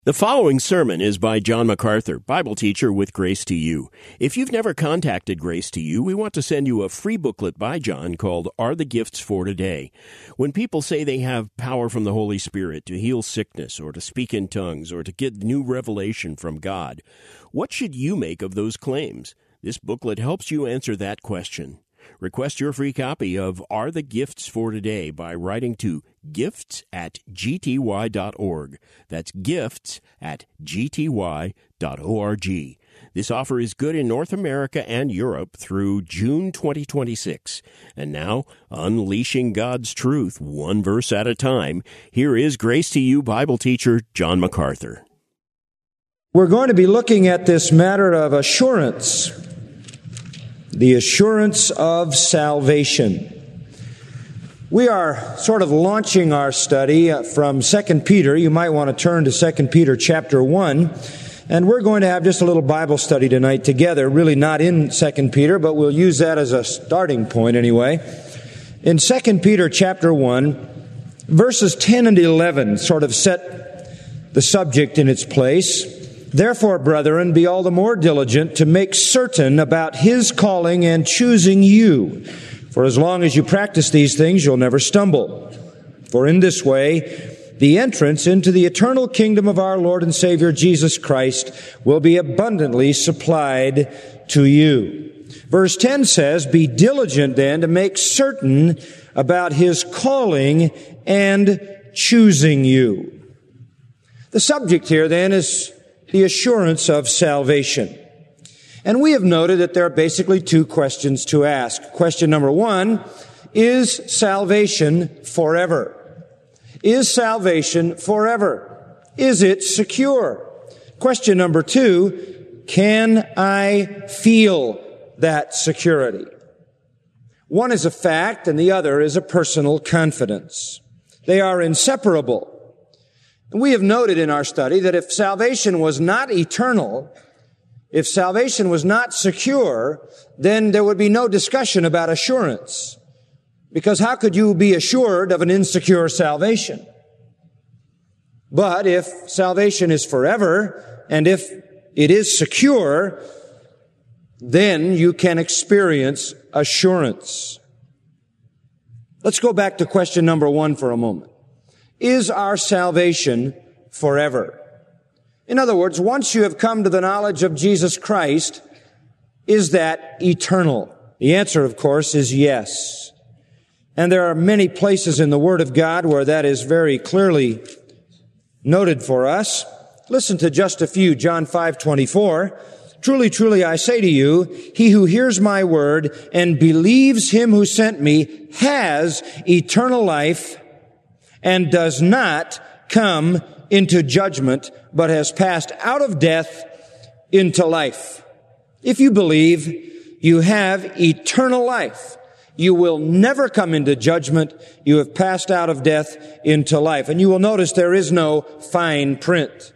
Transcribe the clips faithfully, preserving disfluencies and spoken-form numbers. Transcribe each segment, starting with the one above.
The following sermon is by John MacArthur, Bible teacher with Grace to You. If you've never contacted Grace to You, we want to send you a free booklet by John called Are the Gifts for Today? When people say they have power from the Holy Spirit to heal sickness or to speak in tongues or to get new revelation from God, what should you make of those claims? This booklet helps you answer that question. Request your free copy of Are the Gifts for Today by writing to gifts at g t y dot org. That's gifts at g t y dot org. This offer is good in North America and Europe through June twenty twenty-six. And now, unleashing God's truth one verse at a time, here is Grace to You Bible teacher John MacArthur. We're going to be looking at this matter of assurance. The assurance of salvation. We are sort of launching our study from Second Peter. You might want to turn to Second Peter chapter one. And we're going to have just a little Bible study tonight together. Really not in Second Peter, but we'll use that as a starting point anyway. In Second Peter chapter one, verses ten and eleven sort of set the subject in its place. Therefore, brethren, be all the more diligent to make certain about His calling and choosing you. For as long as you practice these things, you'll never stumble. For in this way, the entrance into the eternal kingdom of our Lord and Savior Jesus Christ will be abundantly supplied to you. Verse ten says, be diligent then to make certain about His calling and choosing you. The subject here then is the assurance of salvation. And we have noted that there are basically two questions to ask. Question number one, is salvation forever? Is salvation forever? Is it secure? Question number two, can I feel that security? One is a fact and the other is a personal confidence. They are inseparable. We have noted in our study that if salvation was not eternal, if salvation was not secure, then there would be no discussion about assurance. Because how could you be assured of an insecure salvation? But if salvation is forever, and if it is secure, then you can experience assurance. Let's go back to question number one for a moment. Is our salvation forever? In other words, once you have come to the knowledge of Jesus Christ, is that eternal? The answer, of course, is yes. And there are many places in the Word of God where that is very clearly noted for us. Listen to just a few. John five twenty-four. Truly, truly, I say to you, he who hears my word and believes him who sent me has eternal life and does not come into judgment, but has passed out of death into life. If you believe, you have eternal life. You will never come into judgment. You have passed out of death into life. And you will notice there is no fine print.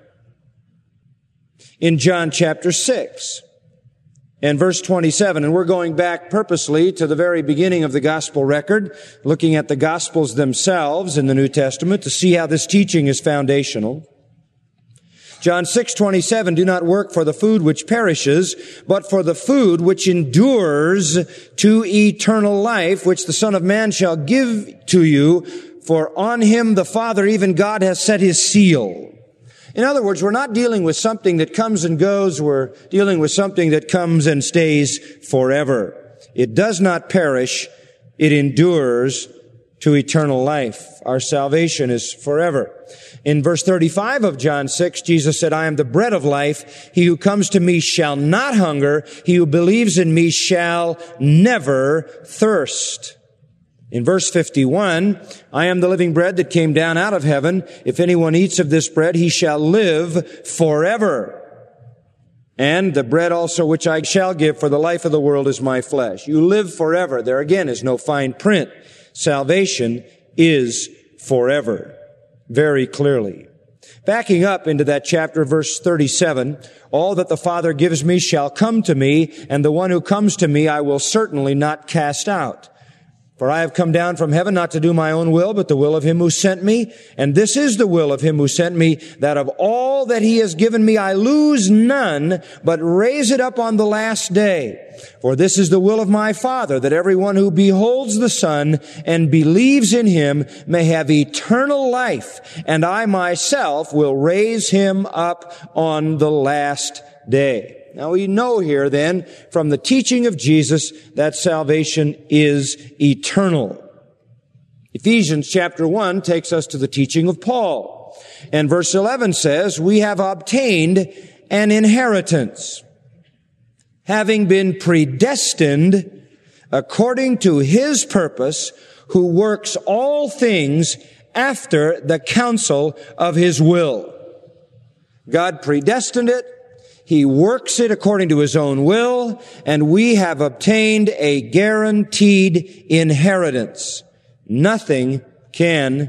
In John chapter six and verse twenty-seven, and we're going back purposely to the very beginning of the gospel record, looking at the gospels themselves in the New Testament to see how this teaching is foundational. John six twenty-seven, do not work for the food which perishes, but for the food which endures to eternal life, which the Son of Man shall give to you, for on him the Father, even God, has set his seal. In other words, we're not dealing with something that comes and goes. We're dealing with something that comes and stays forever. It does not perish. It endures to eternal life. Our salvation is forever. In verse thirty-five of John six, Jesus said, I am the bread of life. He who comes to me shall not hunger. He who believes in me shall never thirst. In verse fifty-one, I am the living bread that came down out of heaven. If anyone eats of this bread, he shall live forever. And the bread also which I shall give for the life of the world is my flesh. You live forever. There again is no fine print. Salvation is forever. Very clearly. Backing up into that chapter, verse thirty-seven, all that the Father gives me shall come to me, and the one who comes to me I will certainly not cast out. For I have come down from heaven not to do my own will, but the will of him who sent me. And this is the will of him who sent me, that of all that he has given me I lose none, but raise it up on the last day. For this is the will of my Father, that everyone who beholds the Son and believes in him may have eternal life, and I myself will raise him up on the last day. Now we know here then from the teaching of Jesus that salvation is eternal. Ephesians chapter one takes us to the teaching of Paul. And verse eleven says, we have obtained an inheritance, having been predestined according to his purpose, who works all things after the counsel of his will. God predestined it. He works it according to his own will, and we have obtained a guaranteed inheritance. Nothing can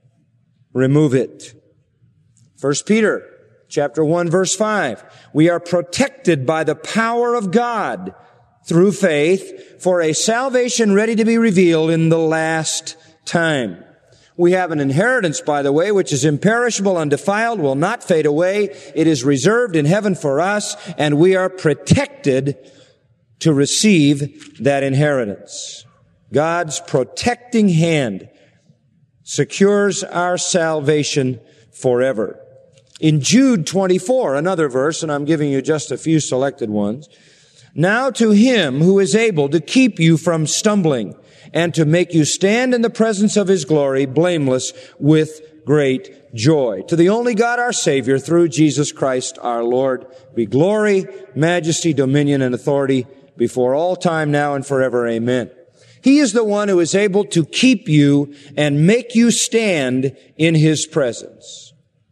remove it. First Peter chapter one verse five. We are protected by the power of God through faith for a salvation ready to be revealed in the last time. We have an inheritance, by the way, which is imperishable, undefiled, will not fade away. It is reserved in heaven for us, and we are protected to receive that inheritance. God's protecting hand secures our salvation forever. In Jude twenty-four, another verse, and I'm giving you just a few selected ones. Now to him who is able to keep you from stumbling, and to make you stand in the presence of his glory, blameless with great joy. To the only God our Savior, through Jesus Christ our Lord, be glory, majesty, dominion, and authority before all time, now and forever. Amen. He is the one who is able to keep you and make you stand in his presence.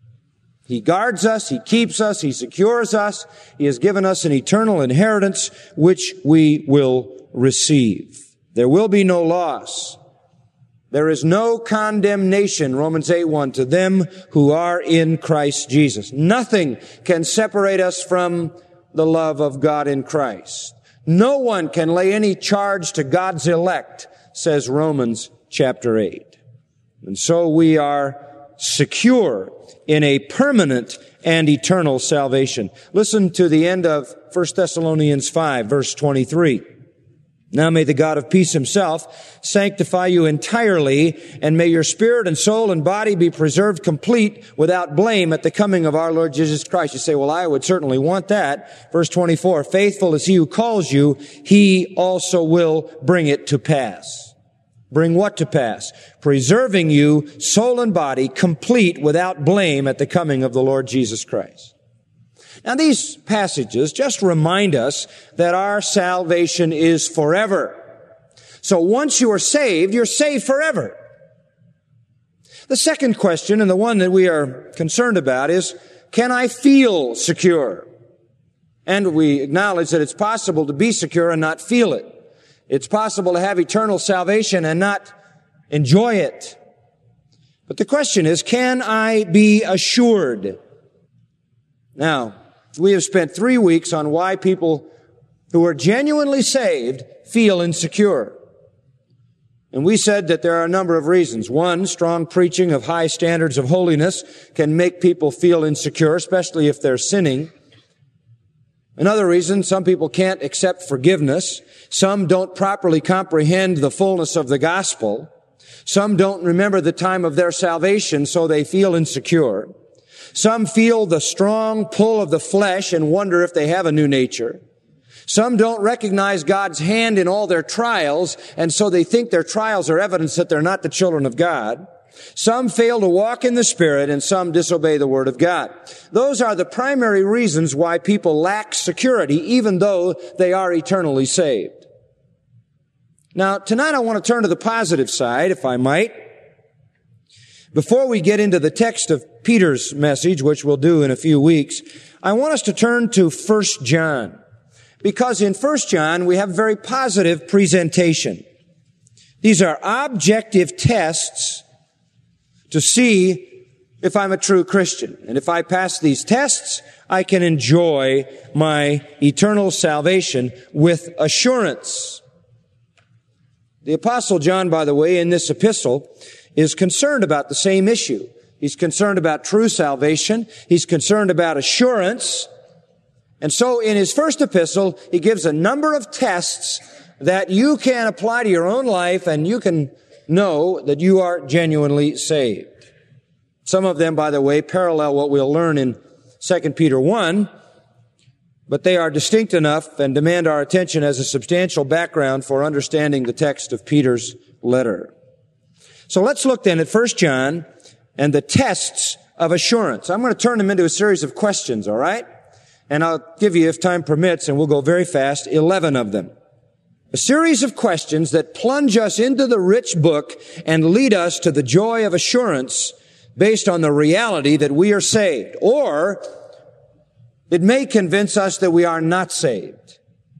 He guards us, he keeps us, he secures us. He has given us an eternal inheritance, which we will receive. There will be no loss. There is no condemnation, Romans eight one, to them who are in Christ Jesus. Nothing can separate us from the love of God in Christ. No one can lay any charge to God's elect, says Romans chapter eight. And so we are secure in a permanent and eternal salvation. Listen to the end of First Thessalonians five, verse twenty-three. Now may the God of peace himself sanctify you entirely, and may your spirit and soul and body be preserved complete without blame at the coming of our Lord Jesus Christ. You say, well, I would certainly want that. Verse twenty-four, faithful is he who calls you, he also will bring it to pass. Bring what to pass? Preserving you, soul and body, complete without blame at the coming of the Lord Jesus Christ. Now these passages just remind us that our salvation is forever. So once you are saved, you're saved forever. The second question, and the one that we are concerned about, is, can I feel secure? And we acknowledge that it's possible to be secure and not feel it. It's possible to have eternal salvation and not enjoy it. But the question is, can I be assured? Now, we have spent three weeks on why people who are genuinely saved feel insecure. And we said that there are a number of reasons. One, strong preaching of high standards of holiness can make people feel insecure, especially if they're sinning. Another reason, some people can't accept forgiveness. Some don't properly comprehend the fullness of the gospel. Some don't remember the time of their salvation, so they feel insecure. Some feel the strong pull of the flesh and wonder if they have a new nature. Some don't recognize God's hand in all their trials, and so they think their trials are evidence that they're not the children of God. Some fail to walk in the Spirit, and some disobey the Word of God. Those are the primary reasons why people lack security, even though they are eternally saved. Now, tonight I want to turn to the positive side, if I might. Before we get into the text of Peter's message, which we'll do in a few weeks, I want us to turn to First John. Because in First John, we have a very positive presentation. These are objective tests to see if I'm a true Christian. And if I pass these tests, I can enjoy my eternal salvation with assurance. The Apostle John, by the way, in this epistle, is concerned about the same issue. He's concerned about true salvation. He's concerned about assurance. And so in his first epistle, he gives a number of tests that you can apply to your own life, and you can know that you are genuinely saved. Some of them, by the way, parallel what we'll learn in Second Peter one, but they are distinct enough and demand our attention as a substantial background for understanding the text of Peter's letter. So let's look then at First John and the tests of assurance. I'm going to turn them into a series of questions, all right? And I'll give you, if time permits, and we'll go very fast, eleven of them. A series of questions that plunge us into the rich book and lead us to the joy of assurance based on the reality that we are saved. Or it may convince us that we are not saved.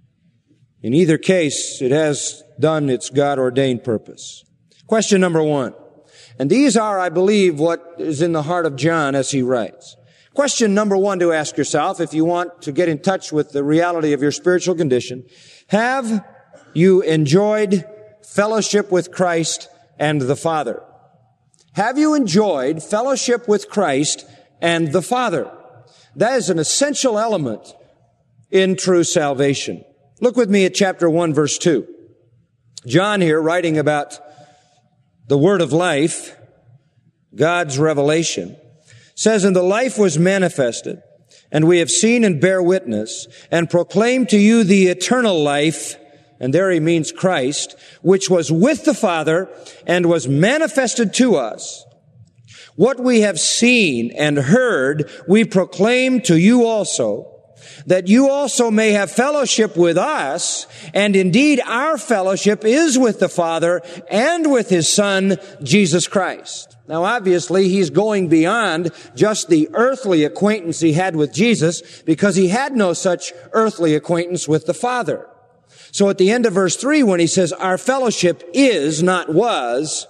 In either case, it has done its God-ordained purpose. Question number one. And these are, I believe, what is in the heart of John as he writes. Question number one to ask yourself, if you want to get in touch with the reality of your spiritual condition: have you enjoyed fellowship with Christ and the Father? Have you enjoyed fellowship with Christ and the Father? That is an essential element in true salvation. Look with me at chapter one, verse two. John here, writing about the word of life, God's revelation, says, "And the life was manifested, and we have seen and bear witness, and proclaim to you the eternal life," and there he means Christ, "which was with the Father and was manifested to us. What we have seen and heard, we proclaim to you also, that you also may have fellowship with us, and indeed our fellowship is with the Father and with His Son, Jesus Christ." Now obviously he's going beyond just the earthly acquaintance he had with Jesus, because he had no such earthly acquaintance with the Father. So at the end of verse three, when he says our fellowship is, not was,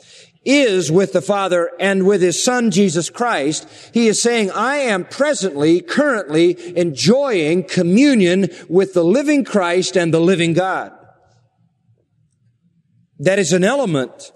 is with the Father and with His Son, Jesus Christ, he is saying, I am presently, currently enjoying communion with the living Christ and the living God. That is an element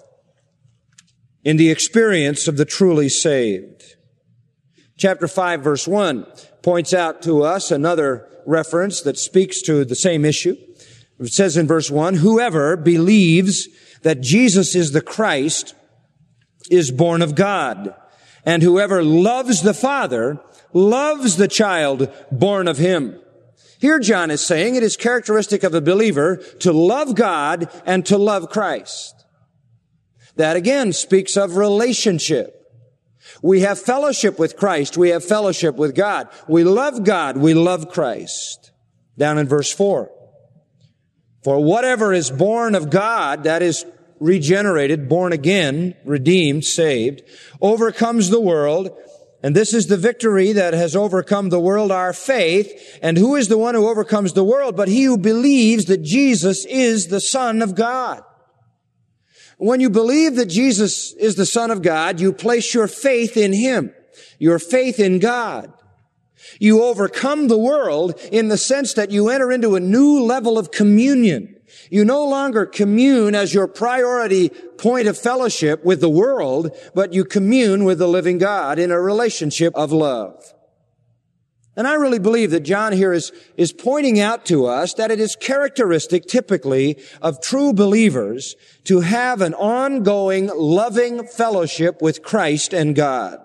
in the experience of the truly saved. Chapter five, verse one points out to us another reference that speaks to the same issue. It says in verse one, "Whoever believes that Jesus is the Christ is born of God, and whoever loves the Father loves the child born of Him." Here John is saying it is characteristic of a believer to love God and to love Christ. That again speaks of relationship. We have fellowship with Christ. We have fellowship with God. We love God. We love Christ. Down in verse four. "For whatever is born of God," that is regenerated, born again, redeemed, saved, "overcomes the world. And this is the victory that has overcome the world, our faith. And who is the one who overcomes the world but he who believes that Jesus is the Son of God?" When you believe that Jesus is the Son of God, you place your faith in Him, your faith in God. You overcome the world in the sense that you enter into a new level of communion. You no longer commune as your priority point of fellowship with the world, but you commune with the living God in a relationship of love. And I really believe that John here is, is pointing out to us that it is characteristic typically of true believers to have an ongoing, loving fellowship with Christ and God.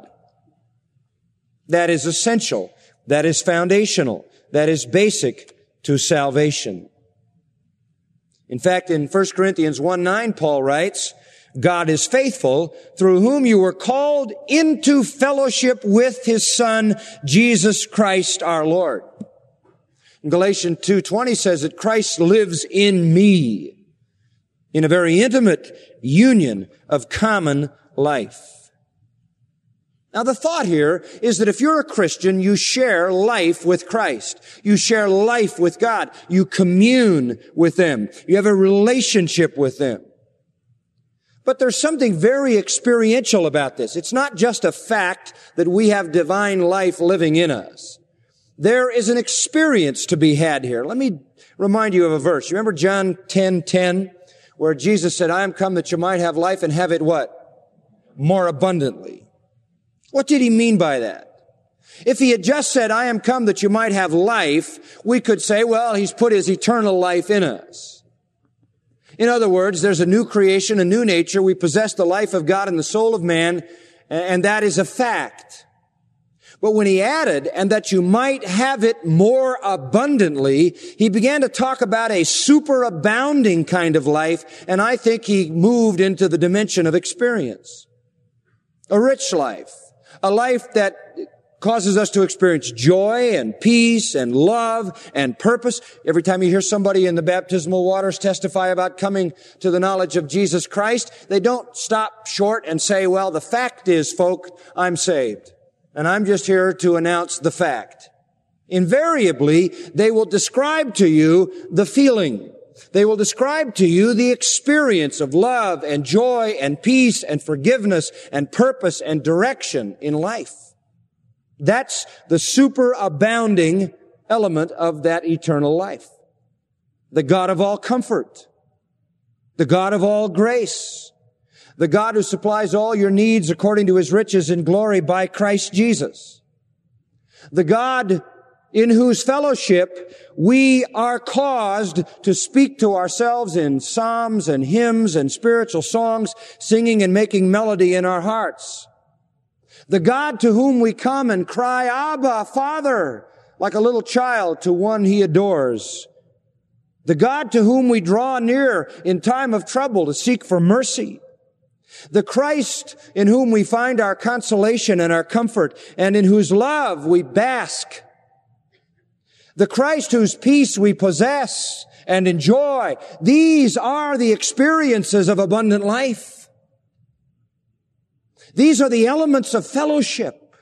That is essential. That is foundational. That is basic to salvation. In fact, in First Corinthians one nine, Paul writes, "God is faithful, through whom you were called into fellowship with His Son, Jesus Christ our Lord." And Galatians two twenty says that Christ lives in me in a very intimate union of common life. Now the thought here is that if you're a Christian, you share life with Christ. You share life with God. You commune with them. You have a relationship with them. But there's something very experiential about this. It's not just a fact that we have divine life living in us. There is an experience to be had here. Let me remind you of a verse. You remember John ten ten, where Jesus said, I am come that you might have life and have it what? More abundantly. What did he mean by that? If he had just said, I am come that you might have life, we could say, well, he's put his eternal life in us. In other words, there's a new creation, a new nature. We possess the life of God in the soul of man, and that is a fact. But when he added, and that you might have it more abundantly, he began to talk about a superabounding kind of life, and I think he moved into the dimension of experience. A rich life. A life that causes us to experience joy and peace and love and purpose. Every time you hear somebody in the baptismal waters testify about coming to the knowledge of Jesus Christ, they don't stop short and say, well, the fact is, folk, I'm saved. And I'm just here to announce the fact. Invariably, they will describe to you the feeling. They will describe to you the experience of love and joy and peace and forgiveness and purpose and direction in life. That's the superabounding element of that eternal life. The God of all comfort. The God of all grace. The God who supplies all your needs according to his riches in glory by Christ Jesus. The God in whose fellowship we are caused to speak to ourselves in psalms and hymns and spiritual songs, singing and making melody in our hearts. The God to whom we come and cry, Abba, Father, like a little child to one he adores. The God to whom we draw near in time of trouble to seek for mercy. The Christ in whom we find our consolation and our comfort, and in whose love we bask. The Christ whose peace we possess and enjoy. These are the experiences of abundant life. These are the elements of fellowship.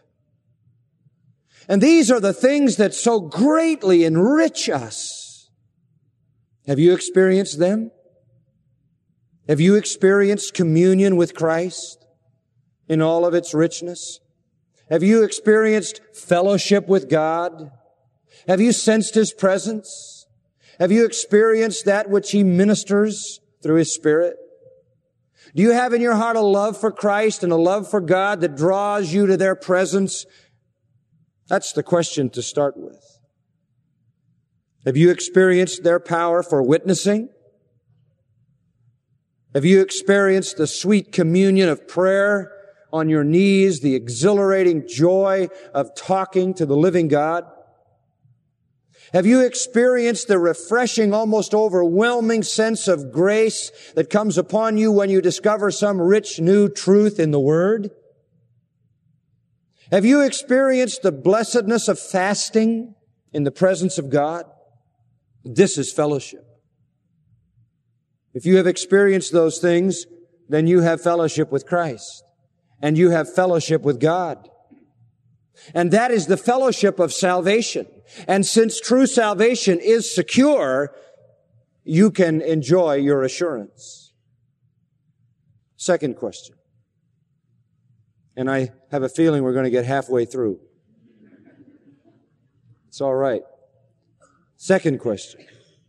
And these are the things that so greatly enrich us. Have you experienced them? Have you experienced communion with Christ in all of its richness? Have you experienced fellowship with God? Have you sensed his presence? Have you experienced that which he ministers through his Spirit? Do you have in your heart a love for Christ and a love for God that draws you to their presence? That's the question to start with. Have you experienced their power for witnessing? Have you experienced the sweet communion of prayer on your knees, the exhilarating joy of talking to the living God? Have you experienced the refreshing, almost overwhelming sense of grace that comes upon you when you discover some rich new truth in the Word? Have you experienced the blessedness of fasting in the presence of God? This is fellowship. If you have experienced those things, then you have fellowship with Christ, and you have fellowship with God. And that is the fellowship of salvation. And since true salvation is secure, you can enjoy your assurance. Second question. And I have a feeling we're going to get halfway through. It's all right. Second question.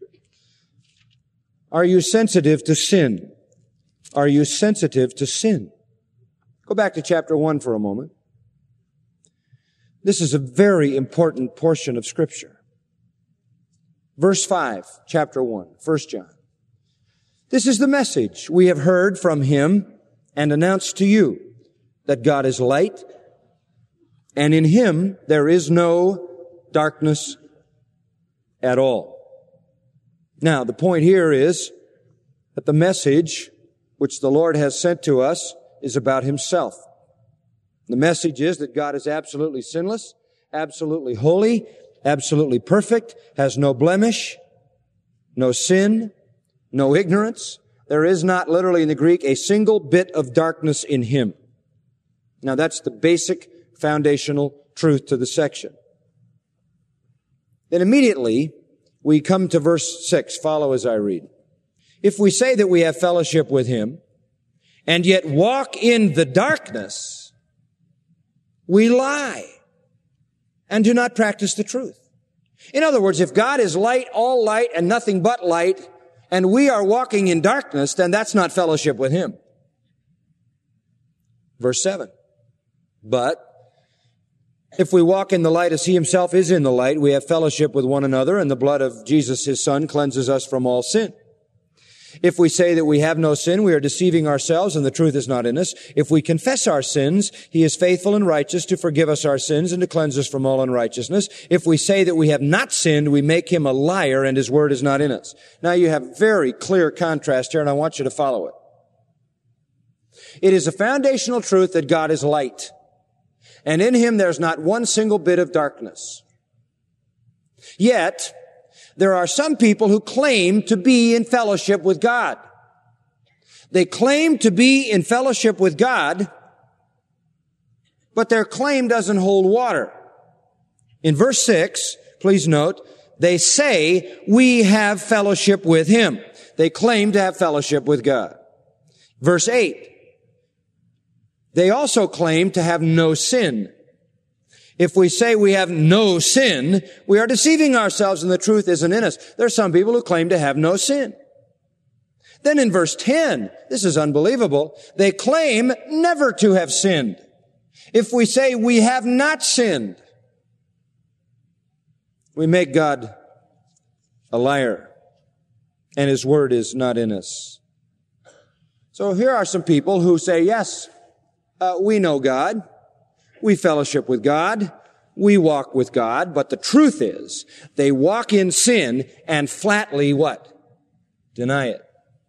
Are you sensitive to sin? Are you sensitive to sin? Go back to chapter one for a moment. This is a very important portion of Scripture. Verse five, chapter one, First John. This is the message we have heard from him and announced to you, that God is light, and in him there is no darkness at all. Now, the point here is that the message which the Lord has sent to us is about himself. The message is that God is absolutely sinless, absolutely holy, absolutely perfect, has no blemish, no sin, no ignorance. There is not, literally in the Greek, a single bit of darkness in him. Now that's the basic foundational truth to the section. Then immediately we come to verse six. Follow as I read. If we say that we have fellowship with him and yet walk in the darkness, we lie and do not practice the truth. In other words, if God is light, all light, and nothing but light, and we are walking in darkness, then that's not fellowship with him. Verse seven. But if we walk in the light as he himself is in the light, we have fellowship with one another, and the blood of Jesus his Son cleanses us from all sin. If we say that we have no sin, we are deceiving ourselves, and the truth is not in us. If we confess our sins, he is faithful and righteous to forgive us our sins and to cleanse us from all unrighteousness. If we say that we have not sinned, we make him a liar, and his word is not in us. Now you have very clear contrast here, and I want you to follow it. It is a foundational truth that God is light, and in him there's not one single bit of darkness. Yet, there are some people who claim to be in fellowship with God. They claim to be in fellowship with God, but their claim doesn't hold water. In verse six, please note, they say, we have fellowship with him. They claim to have fellowship with God. Verse eight, they also claim to have no sin. If we say we have no sin, we are deceiving ourselves and the truth isn't in us. There are some people who claim to have no sin. Then in verse ten, this is unbelievable, they claim never to have sinned. If we say we have not sinned, we make God a liar, and his word is not in us. So here are some people who say, yes, uh, we know God. We fellowship with God. We walk with God. But the truth is, they walk in sin and flatly what? Deny it.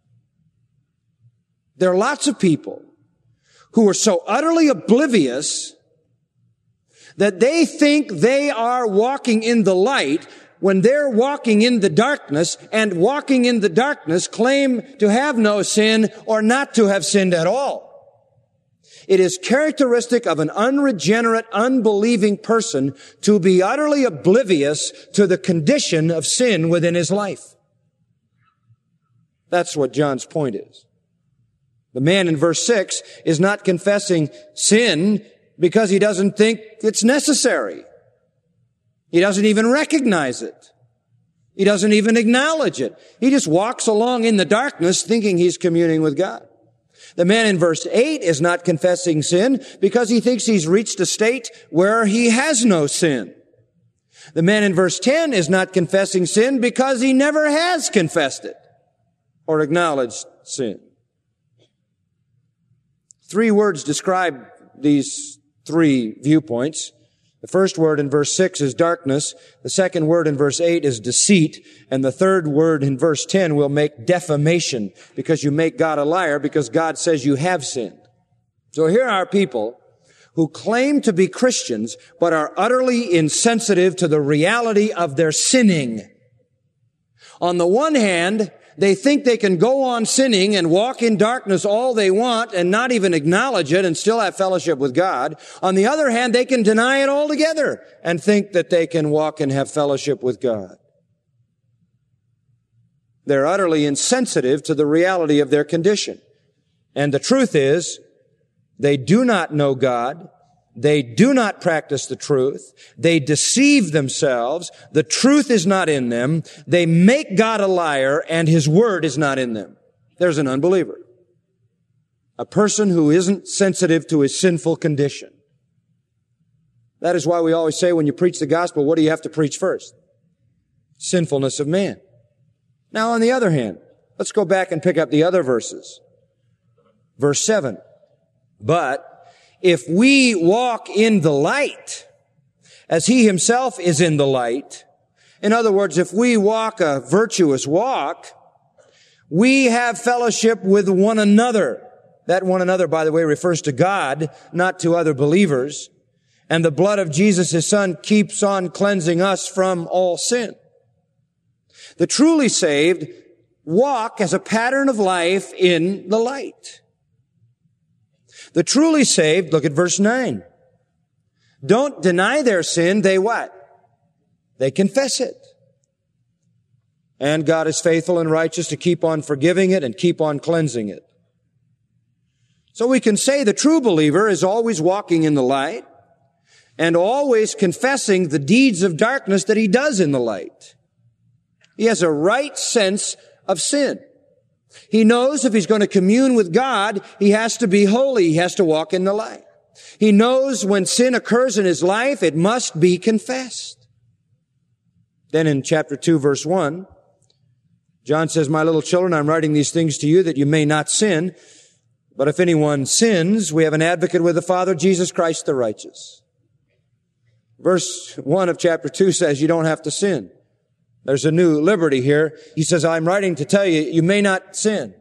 There are lots of people who are so utterly oblivious that they think they are walking in the light when they're walking in the darkness, and walking in the darkness claim to have no sin or not to have sinned at all. It is characteristic of an unregenerate, unbelieving person to be utterly oblivious to the condition of sin within his life. That's what John's point is. The man in verse six is not confessing sin because he doesn't think it's necessary. He doesn't even recognize it. He doesn't even acknowledge it. He just walks along in the darkness thinking he's communing with God. The man in verse eight is not confessing sin because he thinks he's reached a state where he has no sin. The man in verse ten is not confessing sin because he never has confessed it or acknowledged sin. Three words describe these three viewpoints. The first word in verse six is darkness. The second word in verse eight is deceit. And the third word in verse ten will make defamation, because you make God a liar because God says you have sinned. So here are people who claim to be Christians but are utterly insensitive to the reality of their sinning. On the one hand, they think they can go on sinning and walk in darkness all they want and not even acknowledge it and still have fellowship with God. On the other hand, they can deny it altogether and think that they can walk and have fellowship with God. They're utterly insensitive to the reality of their condition. And the truth is, they do not know God. They do not practice the truth. They deceive themselves. The truth is not in them. They make God a liar, and his word is not in them. There's an unbeliever. A person who isn't sensitive to his sinful condition. That is why we always say when you preach the gospel, what do you have to preach first? Sinfulness of man. Now, on the other hand, let's go back and pick up the other verses. Verse seven. But if we walk in the light, as he himself is in the light, in other words, if we walk a virtuous walk, we have fellowship with one another. That one another, by the way, refers to God, not to other believers. And the blood of Jesus, his Son, keeps on cleansing us from all sin. The truly saved walk as a pattern of life in the light. The truly saved, look at verse nine. Don't deny their sin, they what? They confess it. And God is faithful and righteous to keep on forgiving it and keep on cleansing it. So we can say the true believer is always walking in the light and always confessing the deeds of darkness that he does in the light. He has a right sense of sin. He knows if he's going to commune with God, he has to be holy. He has to walk in the light. He knows when sin occurs in his life, it must be confessed. Then in chapter two, verse one, John says, "My little children, I'm writing these things to you that you may not sin. But if anyone sins, we have an advocate with the Father, Jesus Christ the righteous." Verse one of chapter two says you don't have to sin. There's a new liberty here. He says, "I'm writing to tell you, you may not sin.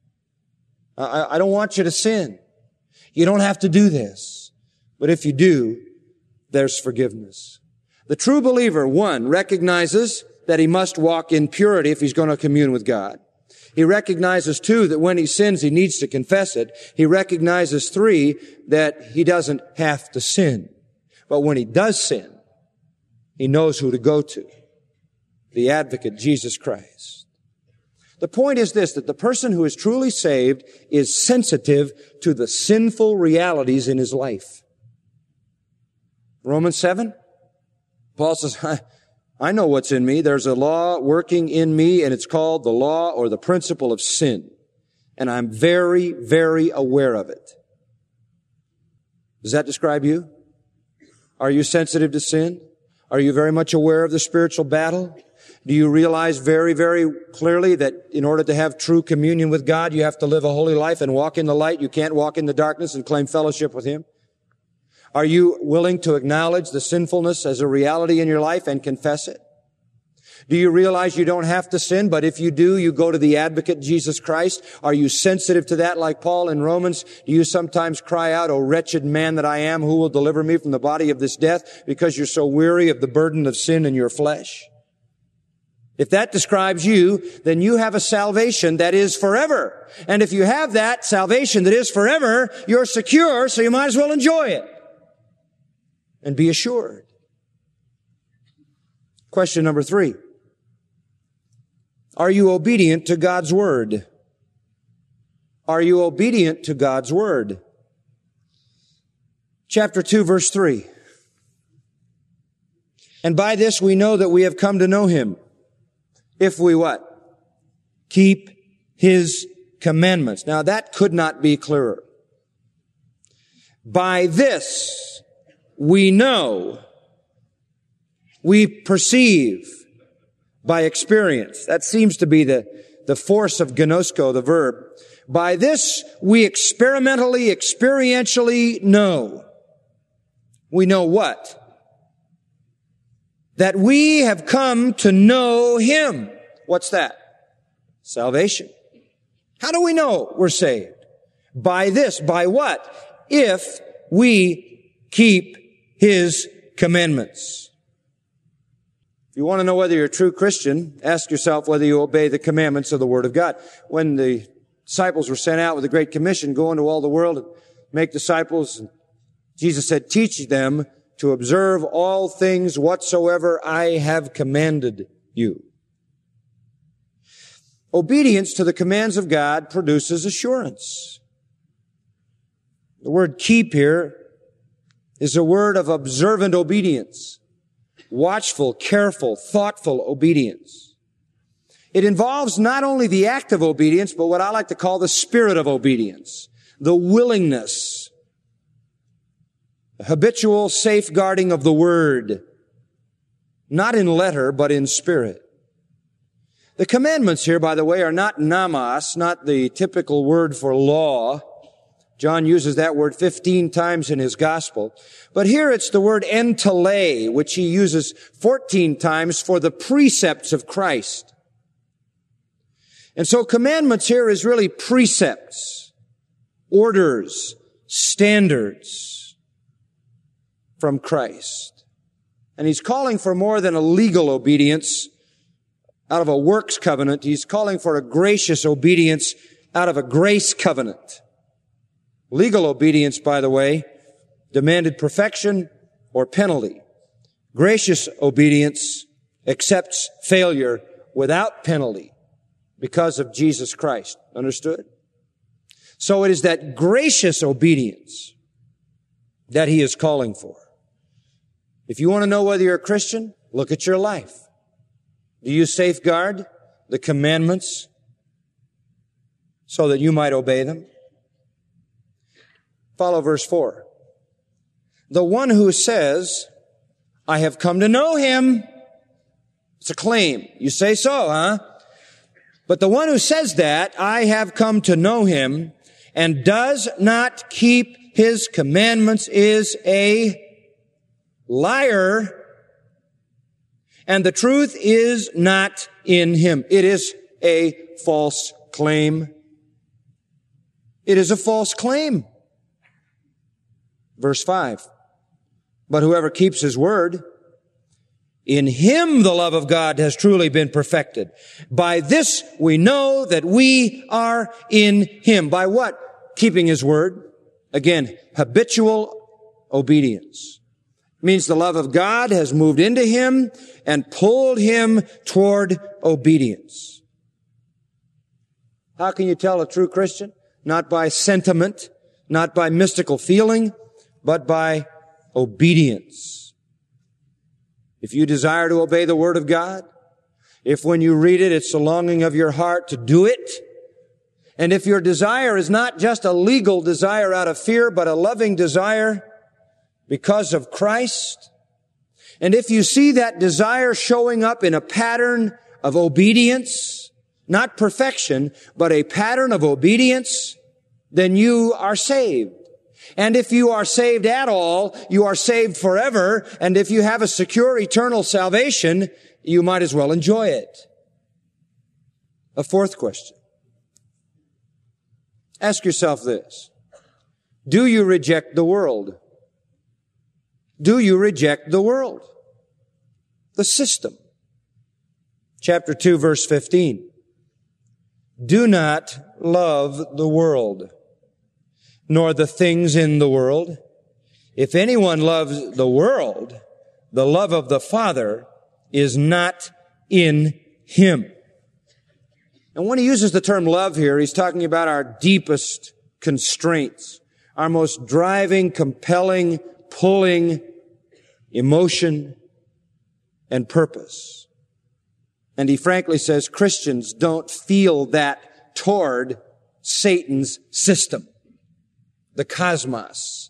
I, I don't want you to sin. You don't have to do this. But if you do, there's forgiveness." The true believer, one, recognizes that he must walk in purity if he's going to commune with God. He recognizes, two, that when he sins, he needs to confess it. He recognizes, three, that he doesn't have to sin. But when he does sin, he knows who to go to. The advocate, Jesus Christ. The point is this, that the person who is truly saved is sensitive to the sinful realities in his life. Romans seven, Paul says, I, I know what's in me. There's a law working in me, and it's called the law or the principle of sin. And I'm very, very aware of it. Does that describe you? Are you sensitive to sin? Are you very much aware of the spiritual battle? Do you realize very, very clearly that in order to have true communion with God, you have to live a holy life and walk in the light? You can't walk in the darkness and claim fellowship with Him. Are you willing to acknowledge the sinfulness as a reality in your life and confess it? Do you realize you don't have to sin, but if you do, you go to the advocate, Jesus Christ? Are you sensitive to that like Paul in Romans? Do you sometimes cry out, "O wretched man that I am, who will deliver me from the body of this death?" because you're so weary of the burden of sin in your flesh? If that describes you, then you have a salvation that is forever. And if you have that salvation that is forever, you're secure, so you might as well enjoy it and be assured. Question number three. Are you obedient to God's Word? Are you obedient to God's Word? Chapter two, verse three. "And by this we know that we have come to know Him, if we" what? "Keep His commandments." Now that could not be clearer. By this we know, we perceive by experience. That seems to be the, the force of gnosko, the verb. By this we experimentally, experientially know. We know what? That we have come to know Him. What's that? Salvation. How do we know we're saved? By this. By what? If we keep His commandments. If you want to know whether you're a true Christian, ask yourself whether you obey the commandments of the Word of God. When the disciples were sent out with the Great Commission, go into all the world and make disciples, Jesus said, "Teach them to observe all things whatsoever I have commanded you." Obedience to the commands of God produces assurance. The word "keep" here is a word of observant obedience. Watchful, careful, thoughtful obedience. It involves not only the act of obedience, but what I like to call the spirit of obedience. The willingness. The habitual safeguarding of the Word. Not in letter, but in spirit. The commandments here, by the way, are not namas, not the typical word for law. John uses that word fifteen times in his gospel. But here it's the word entele, which he uses fourteen times for the precepts of Christ. And so commandments here is really precepts, orders, standards from Christ. And he's calling for more than a legal obedience out of a works covenant. He's calling for a gracious obedience out of a grace covenant. Legal obedience, by the way, demanded perfection or penalty. Gracious obedience accepts failure without penalty because of Jesus Christ. Understood? So it is that gracious obedience that he is calling for. If you want to know whether you're a Christian, look at your life. Do you safeguard the commandments so that you might obey them? Follow verse four. The one who says, I have come to know him. It's a claim. You say so, huh? But the one who says that, I have come to know him, and does not keep his commandments is a liar, and the truth is not in him. It is a false claim. It is a false claim. Verse five. But whoever keeps his word, in him the love of God has truly been perfected. By this we know that we are in him. By what? Keeping his word. Again, habitual obedience. It means the love of God has moved into him and pulled him toward obedience. How can you tell a true Christian? Not by sentiment, not by mystical feeling, but by obedience. If you desire to obey the Word of God, if when you read it, it's the longing of your heart to do it, and if your desire is not just a legal desire out of fear, but a loving desire because of Christ, and if you see that desire showing up in a pattern of obedience, not perfection, but a pattern of obedience, then you are saved. And if you are saved at all, you are saved forever. And if you have a secure eternal salvation, you might as well enjoy it. A fourth question. Ask yourself this. Do you reject the world? Do you reject the world? The system. Chapter two, verse fifteen. Do not love the world, nor the things in the world. If anyone loves the world, the love of the Father is not in him. And when he uses the term love here, he's talking about our deepest constraints, our most driving, compelling, pulling emotion and purpose. And he frankly says Christians don't feel that toward Satan's system, the cosmos.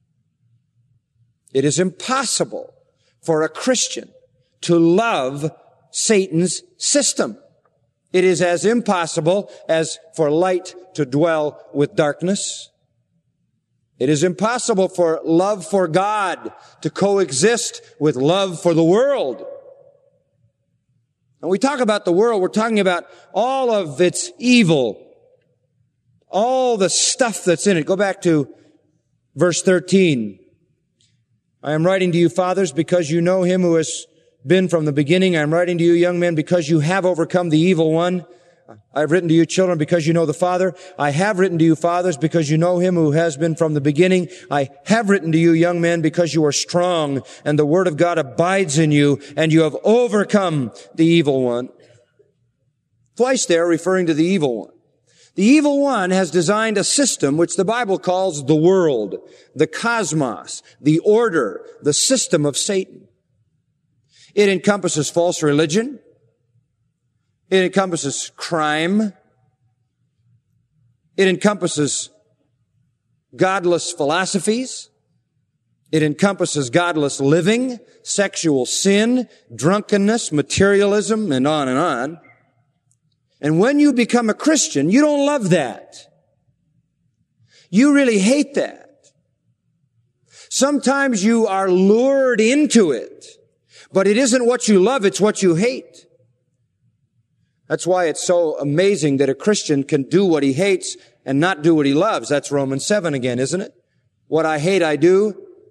It is impossible for a Christian to love Satan's system. It is as impossible as for light to dwell with darkness. It is impossible for love for God to coexist with love for the world. When we talk about the world, we're talking about all of its evil, all the stuff that's in it. Go back to verse thirteen. I am writing to you, fathers, because you know him who has been from the beginning. I am writing to you, young men, because you have overcome the evil one. I have written to you, children, because you know the Father. I have written to you, fathers, because you know him who has been from the beginning. I have written to you, young men, because you are strong, and the word of God abides in you, and you have overcome the evil one. Twice there, referring to the evil one. The evil one has designed a system which the Bible calls the world, the cosmos, the order, the system of Satan. It encompasses false religion. It encompasses crime. It encompasses godless philosophies. It encompasses godless living, sexual sin, drunkenness, materialism, and on and on. And when you become a Christian, you don't love that. You really hate that. Sometimes you are lured into it, but it isn't what you love, it's what you hate. That's why it's so amazing that a Christian can do what he hates and not do what he loves. That's Romans seven again, isn't it? What I hate, I do.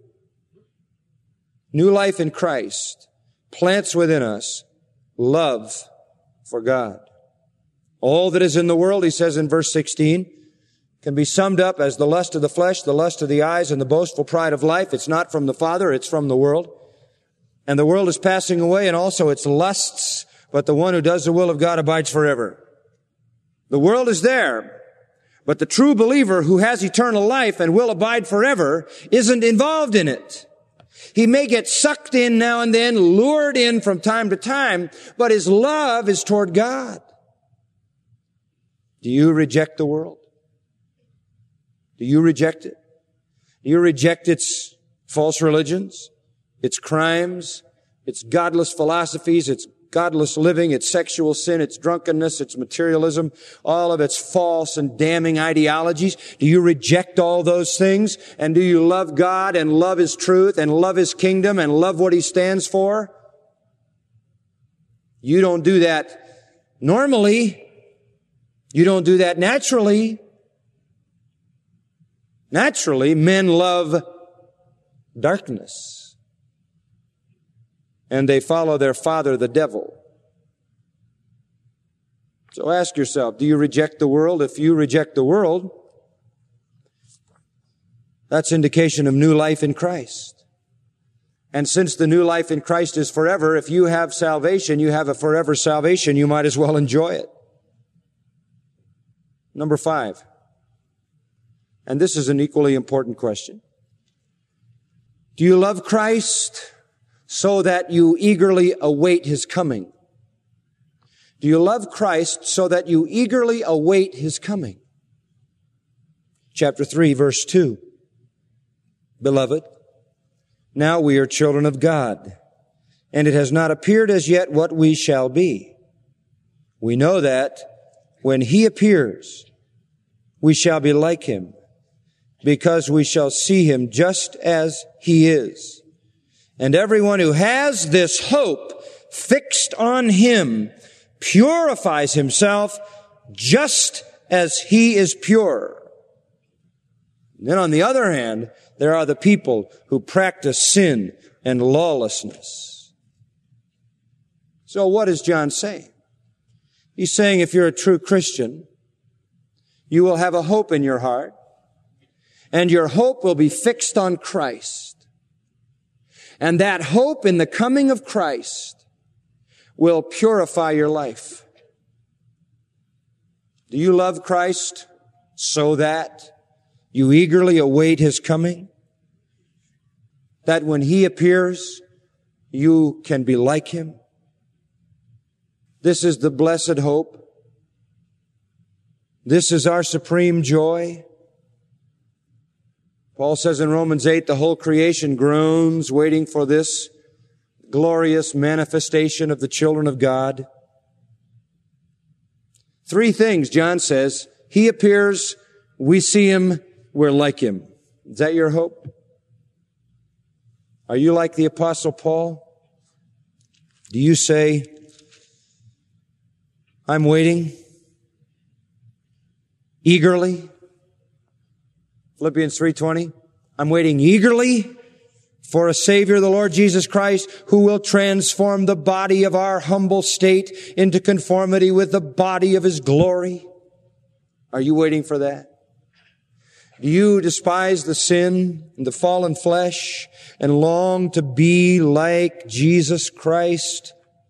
New life in Christ plants within us love for God. All that is in the world, he says in verse sixteen, can be summed up as the lust of the flesh, the lust of the eyes, and the boastful pride of life. It's not from the Father, it's from the world. And the world is passing away, and also its lusts, but the one who does the will of God abides forever. The world is there, but the true believer who has eternal life and will abide forever isn't involved in it. He may get sucked in now and then, lured in from time to time, but his love is toward God. Do you reject the world? Do you reject it? Do you reject its false religions, its crimes, its godless philosophies, its godless living, its sexual sin, its drunkenness, its materialism, all of its false and damning ideologies? Do you reject all those things? And do you love God and love His truth and love His kingdom and love what He stands for? You don't do that normally. You don't do that naturally. Naturally, men love darkness, and they follow their father, the devil. So ask yourself, do you reject the world? If you reject the world, that's indication of new life in Christ. And since the new life in Christ is forever, if you have salvation, you have a forever salvation, you might as well enjoy it. Number five. And this is an equally important question. Do you love Christ so that you eagerly await His coming? Do you love Christ so that you eagerly await His coming? Chapter three, verse two. Beloved, now we are children of God, and it has not appeared as yet what we shall be. We know that when He appears, we shall be like Him, because we shall see Him just as He is. And everyone who has this hope fixed on Him purifies himself just as He is pure. And then on the other hand, there are the people who practice sin and lawlessness. So what is John saying? He's saying if you're a true Christian, you will have a hope in your heart, and your hope will be fixed on Christ. And that hope in the coming of Christ will purify your life. Do you love Christ so that you eagerly await His coming? That when He appears, you can be like Him? This is the blessed hope. This is our supreme joy. Paul says in Romans eight, the whole creation groans, waiting for this glorious manifestation of the children of God. Three things, John says. He appears, we see Him, we're like Him. Is that your hope? Are you like the Apostle Paul? Do you say, I'm waiting eagerly? Philippians three twenty, I'm waiting eagerly for a Savior, the Lord Jesus Christ, who will transform the body of our humble state into conformity with the body of His glory. Are you waiting for that? Do you despise the sin and the fallen flesh and long to be like Jesus Christ?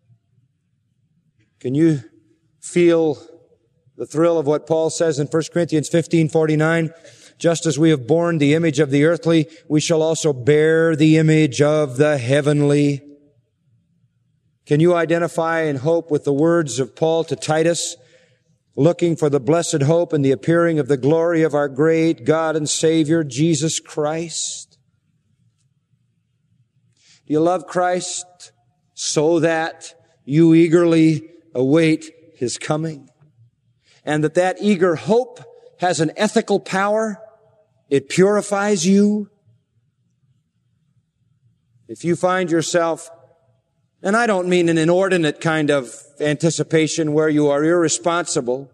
Can you feel the thrill of what Paul says in First Corinthians fifteen forty-nine? Just as we have borne the image of the earthly, we shall also bear the image of the heavenly. Can you identify and hope with the words of Paul to Titus, looking for the blessed hope and the appearing of the glory of our great God and Savior, Jesus Christ? Do you love Christ so that you eagerly await His coming? And that that eager hope has an ethical power? It purifies you. If you find yourself, and I don't mean an inordinate kind of anticipation where you are irresponsible,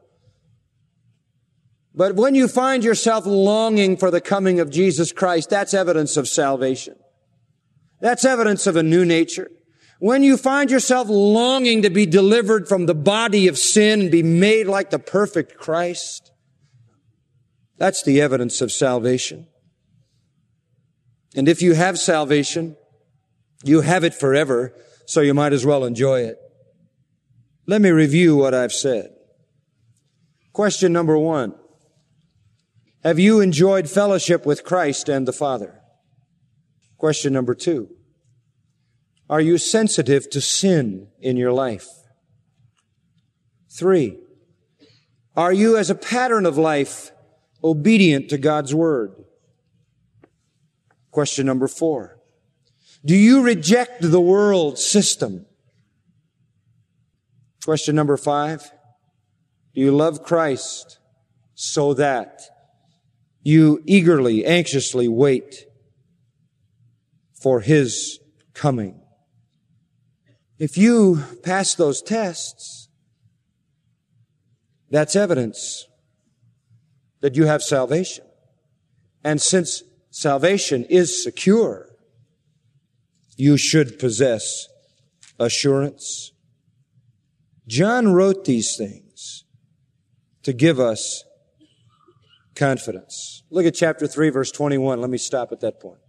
but when you find yourself longing for the coming of Jesus Christ, that's evidence of salvation. That's evidence of a new nature. When you find yourself longing to be delivered from the body of sin and be made like the perfect Christ, that's the evidence of salvation. And if you have salvation, you have it forever, so you might as well enjoy it. Let me review what I've said. Question number one. Have you enjoyed fellowship with Christ and the Father? Question number two. Are you sensitive to sin in your life? Three. Are you, as a pattern of life, obedient to God's word? Question number four. Do you reject the world system? Question number five. Do you love Christ so that you eagerly, anxiously wait for His coming? If you pass those tests, that's evidence that you have salvation. And since salvation is secure, you should possess assurance. John wrote these things to give us confidence. Look at chapter three, verse twenty-one. Let me stop at that point.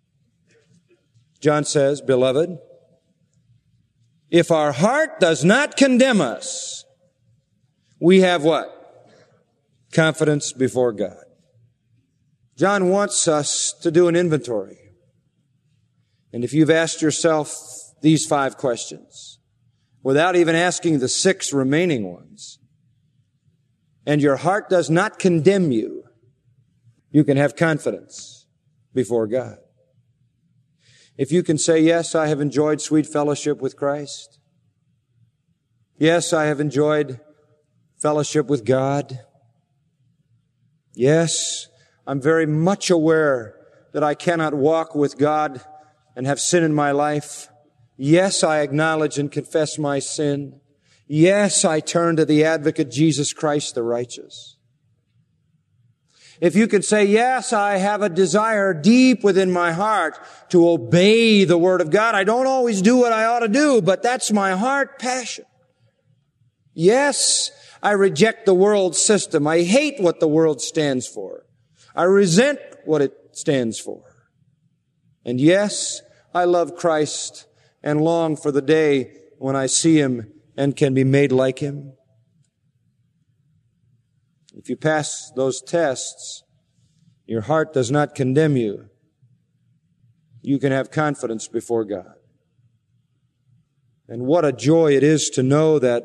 John says, "Beloved, if our heart does not condemn us, we have" what? Confidence before God. John wants us to do an inventory. And if you've asked yourself these five questions, without even asking the six remaining ones, and your heart does not condemn you, you can have confidence before God. If you can say, yes, I have enjoyed sweet fellowship with Christ. Yes, I have enjoyed fellowship with God. Yes, I'm very much aware that I cannot walk with God and have sin in my life. Yes, I acknowledge and confess my sin. Yes, I turn to the advocate, Jesus Christ the righteous. If you could say, yes, I have a desire deep within my heart to obey the Word of God. I don't always do what I ought to do, but that's my heart passion. Yes, I reject the world system. I hate what the world stands for. I resent what it stands for. And yes, I love Christ and long for the day when I see Him and can be made like Him. If you pass those tests, your heart does not condemn you. You can have confidence before God. And what a joy it is to know that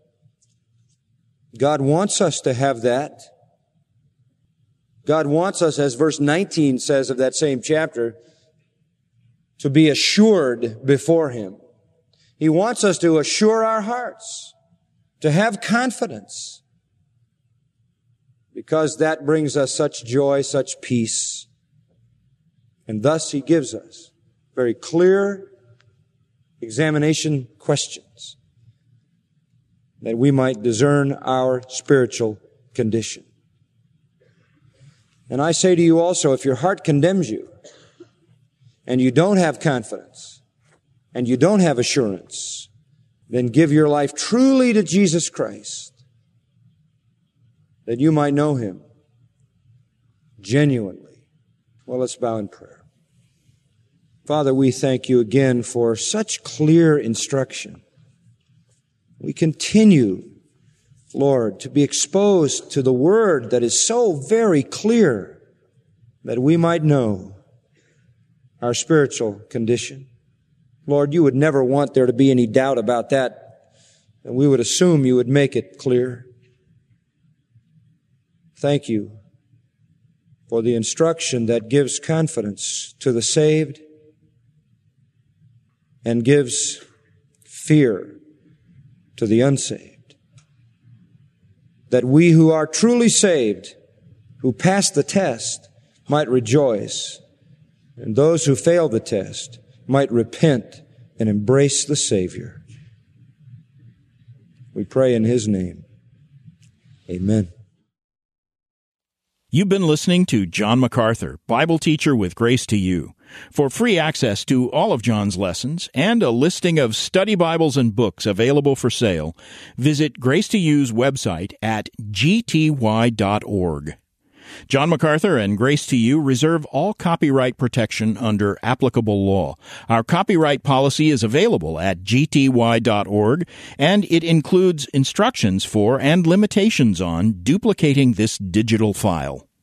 God wants us to have that. God wants us, as verse nineteen says of that same chapter, to be assured before Him. He wants us to assure our hearts, to have confidence, because that brings us such joy, such peace. And thus He gives us very clear examination questions that we might discern our spiritual condition. And I say to you also, if your heart condemns you, and you don't have confidence, and you don't have assurance, then give your life truly to Jesus Christ, that you might know Him genuinely. Well, let's bow in prayer. Father, we thank You again for such clear instruction. We continue, Lord, to be exposed to the Word that is so very clear that we might know our spiritual condition. Lord, You would never want there to be any doubt about that, and we would assume You would make it clear. Thank You for the instruction that gives confidence to the saved and gives fear to the unsaved. That we who are truly saved, who pass the test, might rejoice, and those who fail the test might repent and embrace the Savior. We pray in His name. Amen. You've been listening to John MacArthur, Bible teacher with Grace to You. For free access to all of John's lessons and a listing of study Bibles and books available for sale, visit Grace to You's website at g t y dot org. John MacArthur and Grace to You reserve all copyright protection under applicable law. Our copyright policy is available at g t y dot org, and it includes instructions for and limitations on duplicating this digital file.